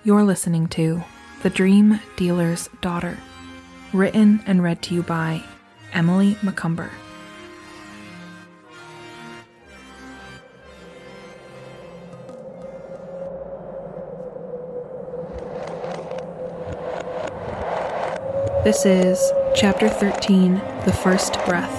You're listening to The Dream Dealer's Daughter, written and read to you by Emily McCumber. This is Chapter 13, The First Breath.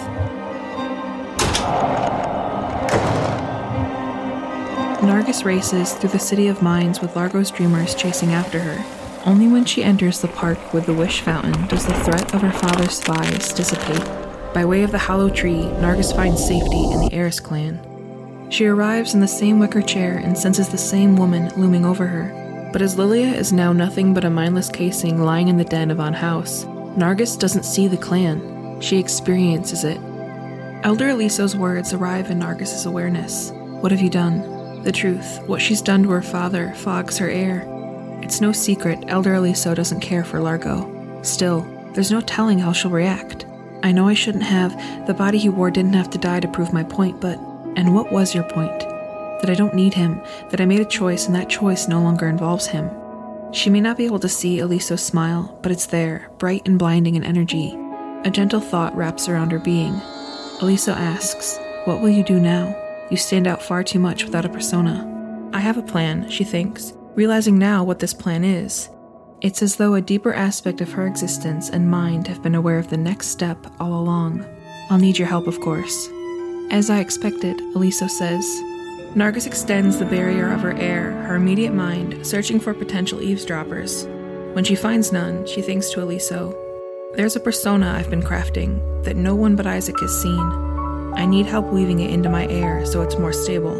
Nargis races through the City of Mines with Largo's dreamers chasing after her. Only when she enters the park with the wish fountain does the threat of her father's spies dissipate. By way of the hollow tree, Nargis finds safety in the Eris clan. She arrives in the same wicker chair and senses the same woman looming over her. But as Lilia is now nothing but a mindless casing lying in the den of An House, Nargis doesn't see the clan. She experiences it. Elder Aliso's words arrive in Nargis's awareness. What have you done? The truth, what she's done to her father, fogs her air. It's no secret Elder Aliso doesn't care for Largo. Still, there's no telling how she'll react. I know I shouldn't have. The body he wore didn't have to die to prove my point, but... And what was your point? That I don't need him, that I made a choice and that choice no longer involves him. She may not be able to see Aliso smile, but it's there, bright and blinding in energy. A gentle thought wraps around her being. Aliso asks, "What will you do now? You stand out far too much without a persona." I have a plan, she thinks, realizing now what this plan is. It's as though a deeper aspect of her existence and mind have been aware of the next step all along. I'll need your help, of course. As I expected, Aliso says. Nargis extends the barrier of her air, her immediate mind, searching for potential eavesdroppers. When she finds none, she thinks to Aliso, "There's a persona I've been crafting that no one but Isaac has seen. I need help weaving it into my air so it's more stable."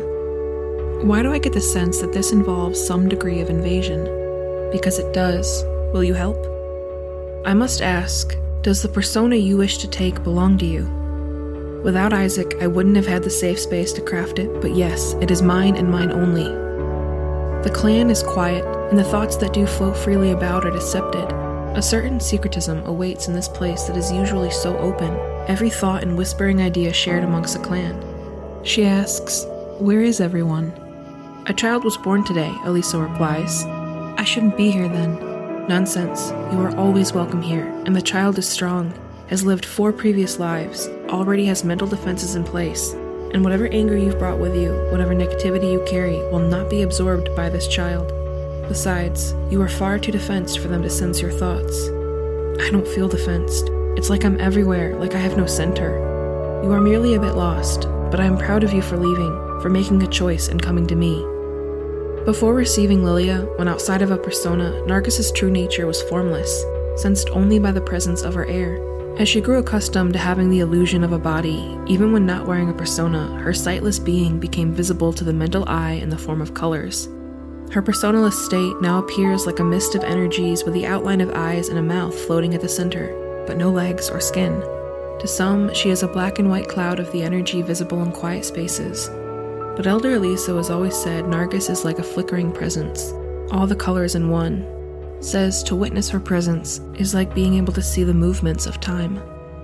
Why do I get the sense that this involves some degree of invasion? Because it does. Will you help? I must ask, does the persona you wish to take belong to you? Without Isaac, I wouldn't have had the safe space to craft it, but yes, it is mine and mine only. The clan is quiet, and the thoughts that do float freely about are decepted. A certain secretism awaits in this place that is usually so open, every thought and whispering idea shared amongst the clan. She asks, "Where is everyone?" "A child was born today," Aliso replies. "I shouldn't be here then." "Nonsense. You are always welcome here, and the child is strong, has lived 4 previous lives, already has mental defenses in place, and whatever anger you've brought with you, whatever negativity you carry, will not be absorbed by this child. Besides, you are far too defensed for them to sense your thoughts." "I don't feel defensed. It's like I'm everywhere, like I have no center." "You are merely a bit lost, but I am proud of you for leaving, for making a choice and coming to me." Before receiving Lilia, when outside of a persona, Nargis's true nature was formless, sensed only by the presence of her air. As she grew accustomed to having the illusion of a body, even when not wearing a persona, her sightless being became visible to the mental eye in the form of colors. Her personaless state now appears like a mist of energies with the outline of eyes and a mouth floating at the center, but no legs or skin. To some, she is a black and white cloud of the energy visible in quiet spaces. But Elder Aliso has always said Nargis is like a flickering presence, all the colors in one. Says to witness her presence is like being able to see the movements of time.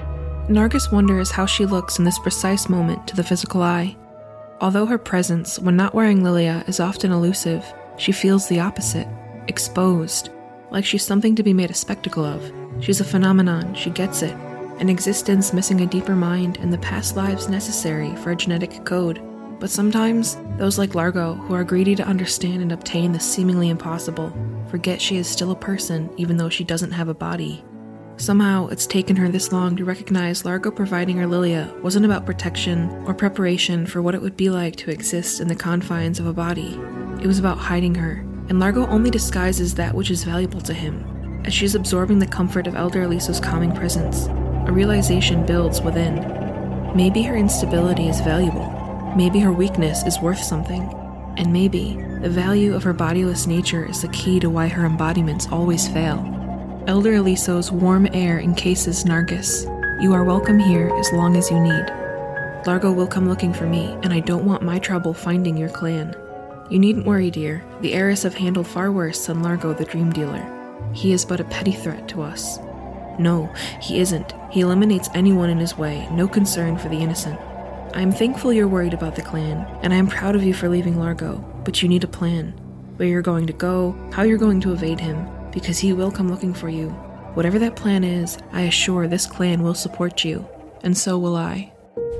Nargis wonders how she looks in this precise moment to the physical eye. Although her presence, when not wearing Lilia, is often elusive, she feels the opposite, exposed, like she's something to be made a spectacle of. She's a phenomenon, she gets it, an existence missing a deeper mind and the past lives necessary for a genetic code. But sometimes, those like Largo, who are greedy to understand and obtain the seemingly impossible, forget she is still a person even though she doesn't have a body. Somehow, it's taken her this long to recognize Largo providing her Lilia wasn't about protection or preparation for what it would be like to exist in the confines of a body. It was about hiding her, and Largo only disguises that which is valuable to him. As she's absorbing the comfort of Elder Aliso's calming presence, a realization builds within. Maybe her instability is valuable. Maybe her weakness is worth something. And maybe the value of her bodiless nature is the key to why her embodiments always fail. Elder Aliso's warm air encases Nargis. "You are welcome here as long as you need. Largo will come looking for me, and I don't want my trouble finding your clan. You needn't worry, dear. The Eris have handled far worse than Largo the Dream Dealer. He is but a petty threat to us." "No, he isn't. He eliminates anyone in his way, no concern for the innocent. I am thankful you're worried about the clan, and I am proud of you for leaving Largo, but you need a plan. where you're going to go, how you're going to evade him, because he will come looking for you. Whatever that plan is, I assure this clan will support you, and so will I.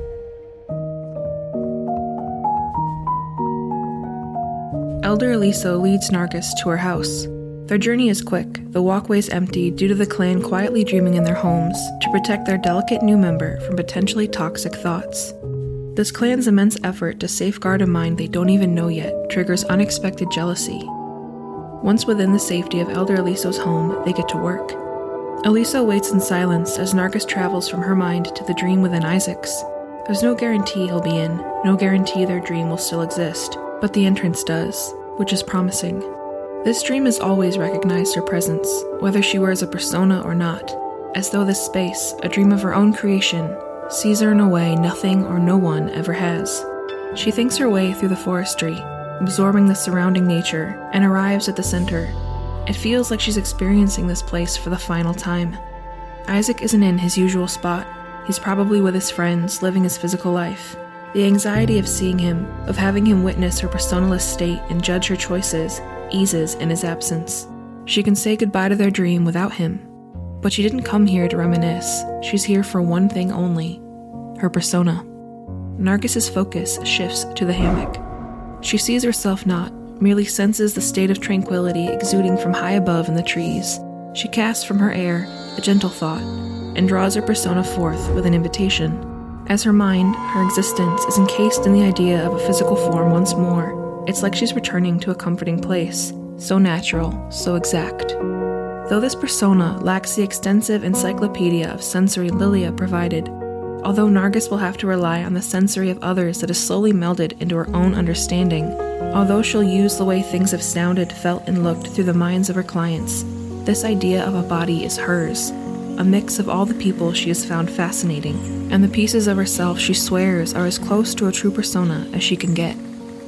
Elder Aliso leads Nargis to her house. Their journey is quick, the walkways empty due to the clan quietly dreaming in their homes to protect their delicate new member from potentially toxic thoughts. This clan's immense effort to safeguard a mind they don't even know yet triggers unexpected jealousy. Once within the safety of Elder Aliso's home, they get to work. Aliso waits in silence as Nargis travels from her mind to the dream within Isaac's. There's no guarantee he'll be in, no guarantee their dream will still exist, but the entrance does, which is promising. This dream has always recognized her presence, whether she wears a persona or not, as though this space, a dream of her own creation, sees her in a way nothing or no one ever has. She thinks her way through the forestry, absorbing the surrounding nature, and arrives at the center. It feels like she's experiencing this place for the final time. Isaac isn't in his usual spot. He's probably with his friends, living his physical life. The anxiety of seeing him, of having him witness her personalist state and judge her choices, eases in his absence. She can say goodbye to their dream without him. But she didn't come here to reminisce. She's here for one thing only: her persona. Nargis's focus shifts to the hammock. She sees herself not, merely senses the state of tranquility exuding from high above in the trees. She casts from her air a gentle thought, and draws her persona forth with an invitation. As her mind, her existence, is encased in the idea of a physical form once more, it's like she's returning to a comforting place, so natural, so exact. Though this persona lacks the extensive encyclopedia of sensory Lilia provided, although Nargis will have to rely on the sensory of others that is slowly melded into her own understanding, although she'll use the way things have sounded, felt, and looked through the minds of her clients, this idea of a body is hers, a mix of all the people she has found fascinating, and the pieces of herself she swears are as close to a true persona as she can get.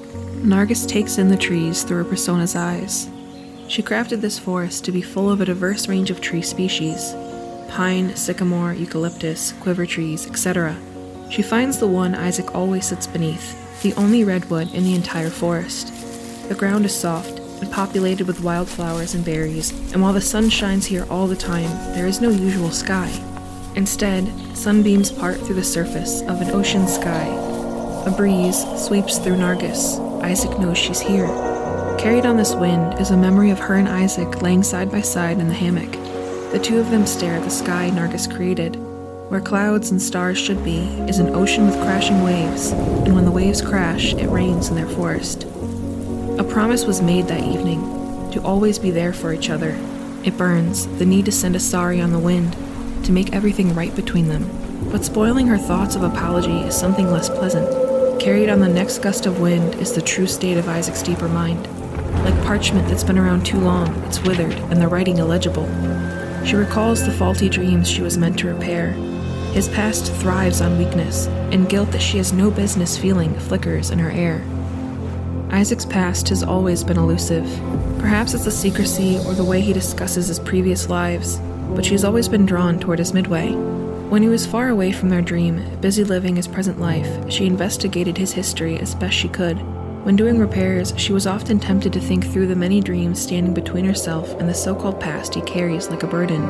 Nargis takes in the trees through her persona's eyes. She crafted this forest to be full of a diverse range of tree species: pine, sycamore, eucalyptus, quiver trees, etc. She finds the one Isaac always sits beneath, the only redwood in the entire forest. The ground is soft and populated with wildflowers and berries, and while the sun shines here all the time, there is no usual sky. Instead, sunbeams part through the surface of an ocean sky. A breeze sweeps through Nargis. Isaac knows she's here. Carried on this wind is a memory of her and Isaac laying side by side in the hammock. The two of them stare at the sky Nargis created. Where clouds and stars should be is an ocean with crashing waves, and when the waves crash, it rains in their forest. A promise was made that evening, to always be there for each other. It burns, the need to send a sorry on the wind, to make everything right between them. But spoiling her thoughts of apology is something less pleasant. Carried on the next gust of wind is the true state of Isaac's deeper mind. Like parchment that's been around too long, it's withered and the writing illegible. She recalls the faulty dreams she was meant to repair. His past thrives on weakness, and guilt that she has no business feeling flickers in her air. Isaac's past has always been elusive. Perhaps it's the secrecy or the way he discusses his previous lives, but she's always been drawn toward his midway. When he was far away from their dream, busy living his present life, she investigated his history as best she could. When doing repairs, she was often tempted to think through the many dreams standing between herself and the so-called past he carries like a burden.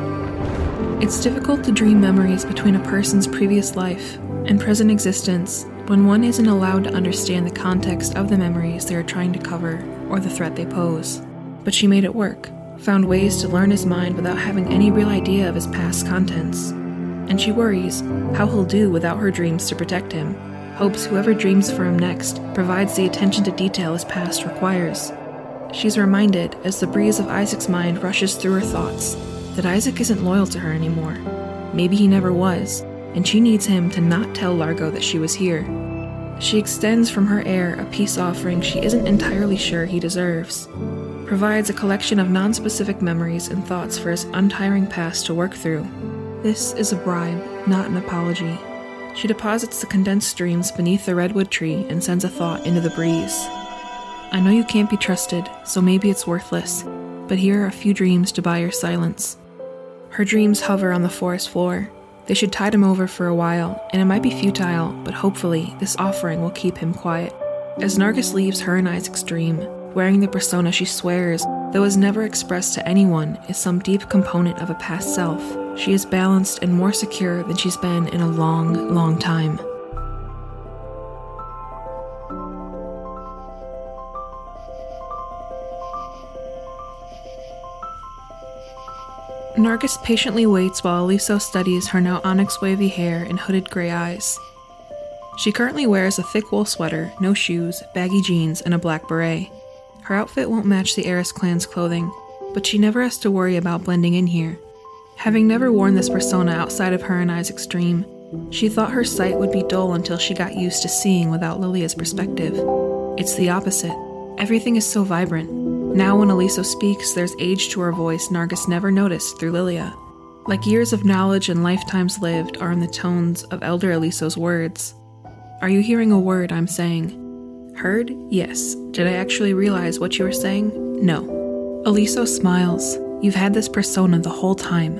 It's difficult to dream memories between a person's previous life and present existence when one isn't allowed to understand the context of the memories they are trying to cover or the threat they pose. But she made it work, found ways to learn his mind without having any real idea of his past contents. And she worries how he'll do without her dreams to protect him, hopes whoever dreams for him next provides the attention to detail his past requires. She's reminded, as the breeze of Isaac's mind rushes through her thoughts, that Isaac isn't loyal to her anymore. Maybe he never was, and she needs him to not tell Largo that she was here. She extends from her air a peace offering she isn't entirely sure he deserves, provides a collection of non-specific memories and thoughts for his untiring past to work through. This is a bribe, not an apology. She deposits the condensed streams beneath the redwood tree and sends a thought into the breeze. I know you can't be trusted, so maybe it's worthless, but here are a few dreams to buy your silence. Her dreams hover on the forest floor. They should tide him over for a while, and it might be futile, but hopefully this offering will keep him quiet. As Nargis leaves her and Isaac's dream, wearing the persona she swears, though is never expressed to anyone, is some deep component of a past self. She is balanced and more secure than she's been in a long, long time. Nargis patiently waits while Aliso studies her now onyx wavy hair and hooded gray eyes. She currently wears a thick wool sweater, no shoes, baggy jeans, and a black beret. Her outfit won't match the Eris clan's clothing, but she never has to worry about blending in here. Having never worn this persona outside of her and Isaac's dream, she thought her sight would be dull until she got used to seeing without Lilia's perspective. It's the opposite. Everything is so vibrant. Now when Aliso speaks, there's age to her voice Nargis never noticed through Lilia. Like years of knowledge and lifetimes lived are in the tones of Elder Aliso's words. Are you hearing a word I'm saying? Heard? Yes. Did I actually realize what you were saying? No. Aliso smiles. You've had this persona the whole time.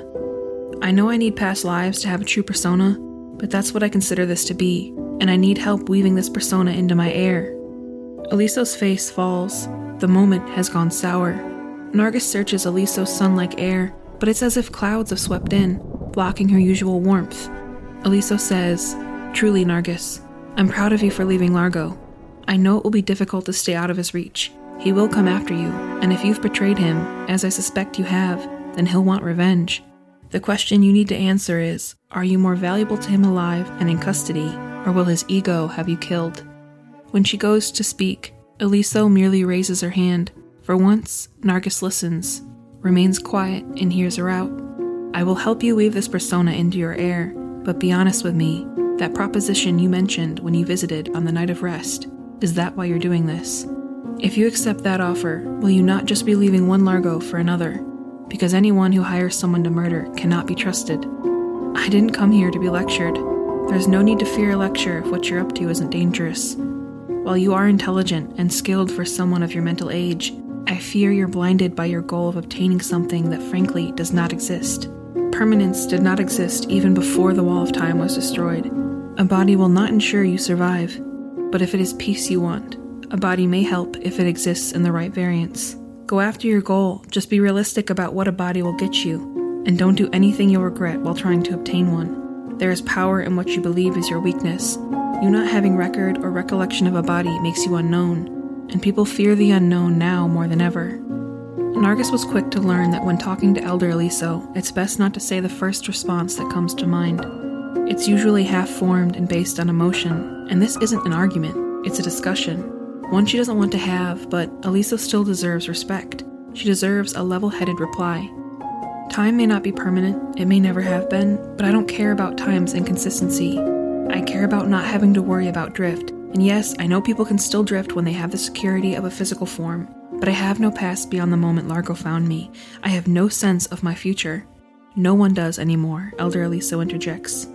I know I need past lives to have a true persona, but that's what I consider this to be, and I need help weaving this persona into my air. Aliso's face falls. The moment has gone sour. Nargis searches Aliso's sun-like air, but it's as if clouds have swept in, blocking her usual warmth. Aliso says, Truly, Nargis, I'm proud of you for leaving Largo. I know it will be difficult to stay out of his reach. He will come after you, and if you've betrayed him, as I suspect you have, then he'll want revenge. The question you need to answer is, are you more valuable to him alive and in custody, or will his ego have you killed? When she goes to speak, Aliso merely raises her hand. For once, Nargis listens, remains quiet, and hears her out. I will help you weave this persona into your air, but be honest with me. That proposition you mentioned when you visited on the night of rest, is that why you're doing this? If you accept that offer, will you not just be leaving one Largo for another? Because anyone who hires someone to murder cannot be trusted. I didn't come here to be lectured. There's no need to fear a lecture if what you're up to isn't dangerous. While you are intelligent and skilled for someone of your mental age, I fear you're blinded by your goal of obtaining something that frankly does not exist. Permanence did not exist even before the Wall of Time was destroyed. A body will not ensure you survive, but if it is peace you want, a body may help if it exists in the right variants. Go after your goal, just be realistic about what a body will get you, and don't do anything you'll regret while trying to obtain one. There is power in what you believe is your weakness. You not having record or recollection of a body makes you unknown, and people fear the unknown now more than ever. Nargis was quick to learn that when talking to Elder Aliso, it's best not to say the first response that comes to mind. It's usually half-formed and based on emotion, and this isn't an argument, it's a discussion. One she doesn't want to have, but Aliso still deserves respect. She deserves a level-headed reply. Time may not be permanent, it may never have been, but I don't care about time's inconsistency. I care about not having to worry about drift, and yes, I know people can still drift when they have the security of a physical form, but I have no past beyond the moment Largo found me. I have no sense of my future. No one does anymore, Elder Aliso interjects.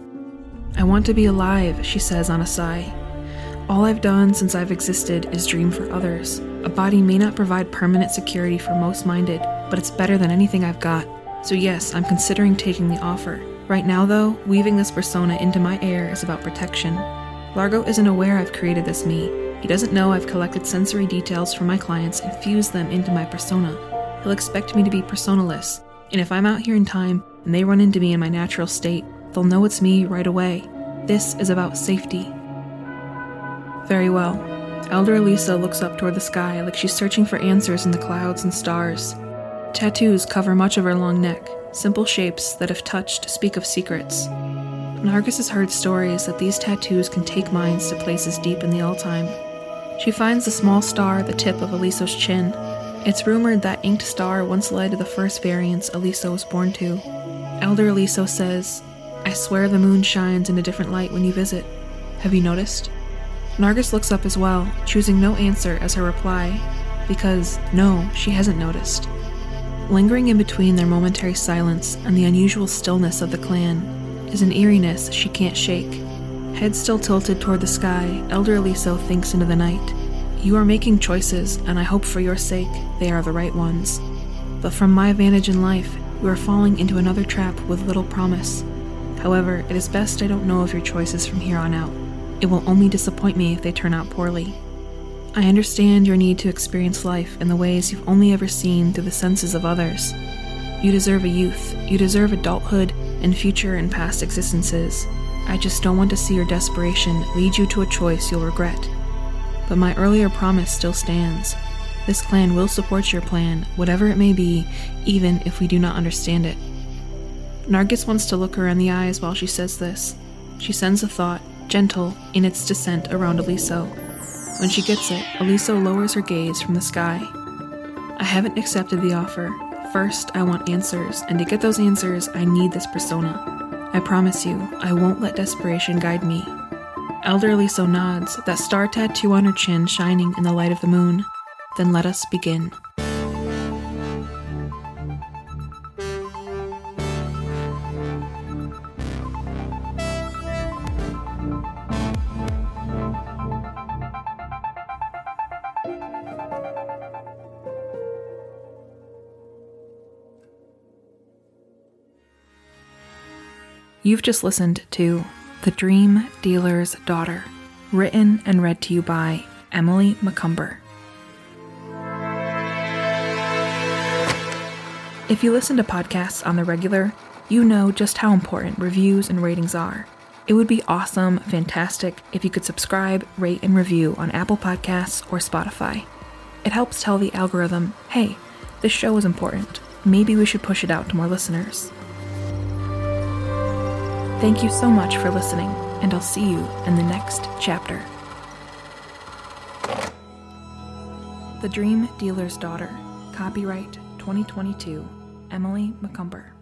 I want to be alive, she says on a sigh. All I've done since I've existed is dream for others. A body may not provide permanent security for most minded, but it's better than anything I've got. So yes, I'm considering taking the offer. Right now though, weaving this persona into my air is about protection. Largo isn't aware I've created this me. He doesn't know I've collected sensory details from my clients and fused them into my persona. He'll expect me to be personaless, and if I'm out here in time and they run into me in my natural state, they'll know it's me right away. This is about safety. Very well. Elder Aliso looks up toward the sky like she's searching for answers in the clouds and stars. Tattoos cover much of her long neck, simple shapes that if touched speak of secrets. Nargis has heard stories that these tattoos can take minds to places deep in the all-time. She finds the small star at the tip of Aliso's chin. It's rumored that inked star once led to the first variants Aliso was born to. Elder Aliso says, I swear the moon shines in a different light when you visit. Have you noticed? Nargis looks up as well, choosing no answer as her reply, because, no, she hasn't noticed. Lingering in between their momentary silence and the unusual stillness of the clan is an eeriness she can't shake. Head still tilted toward the sky, Elder Aliso thinks into the night. You are making choices, and I hope for your sake they are the right ones. But from my vantage in life, you are falling into another trap with little promise. However, it is best I don't know of your choices from here on out. It will only disappoint me if they turn out poorly. I understand your need to experience life in the ways you've only ever seen through the senses of others. You deserve a youth, you deserve adulthood, and future and past existences. I just don't want to see your desperation lead you to a choice you'll regret. But my earlier promise still stands. This clan will support your plan, whatever it may be, even if we do not understand it. Nargis wants to look her in the eyes while she says this. She sends a thought, gentle in its descent around Aliso. When she gets it, Aliso lowers her gaze from the sky. I haven't accepted the offer. First, I want answers, and to get those answers, I need this persona. I promise you, I won't let desperation guide me. Elder Aliso nods, that star tattoo on her chin shining in the light of the moon. Then let us begin. You've just listened to The Dream Dealer's Daughter, written and read to you by Emily McCumber. If you listen to podcasts on the regular, you know just how important reviews and ratings are. It would be awesome, fantastic, if you could subscribe, rate, and review on Apple Podcasts or Spotify. It helps tell the algorithm, hey, this show is important. Maybe we should push it out to more listeners. Thank you so much for listening, and I'll see you in the next chapter. The Dream Dealer's Daughter, copyright 2022, Emily McCumber.